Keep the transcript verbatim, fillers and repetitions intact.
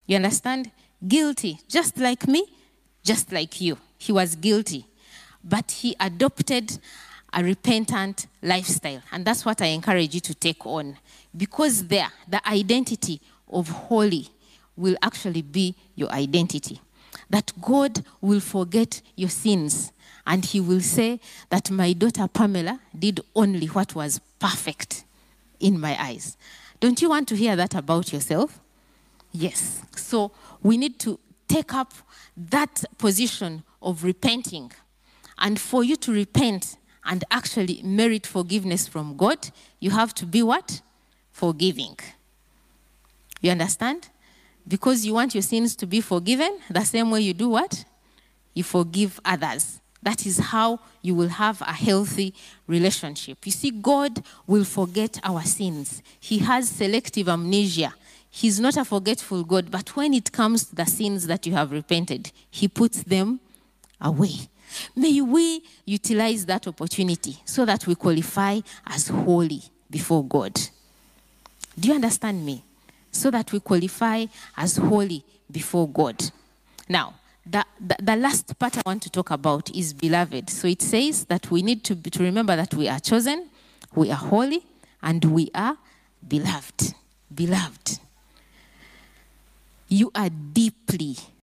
You understand? Guilty, just like me, just like you. He was guilty. But he adopted a repentant lifestyle. And that's what I encourage you to take on. Because there, the identity of holy will actually be your identity. That God will forget your sins. And he will say that my daughter Pamela did only what was perfect in my eyes. Don't you want to hear that about yourself? Yes. So we need to take up that position of repenting. And for you to repent and actually merit forgiveness from God, you have to be what? Forgiving. You understand? Because you want your sins to be forgiven, the same way you do what? You forgive others. That is how you will have a healthy relationship. You see, God will forget our sins. He has selective amnesia. He's not a forgetful God, but when it comes to the sins that you have repented, he puts them away. May we utilize that opportunity so that we qualify as holy before God. Do you understand me? So that we qualify as holy before God. Now, the, the, the last part I want to talk about is beloved. So it says that we need to, to remember that we are chosen, we are holy, and we are beloved. Beloved. You are deeply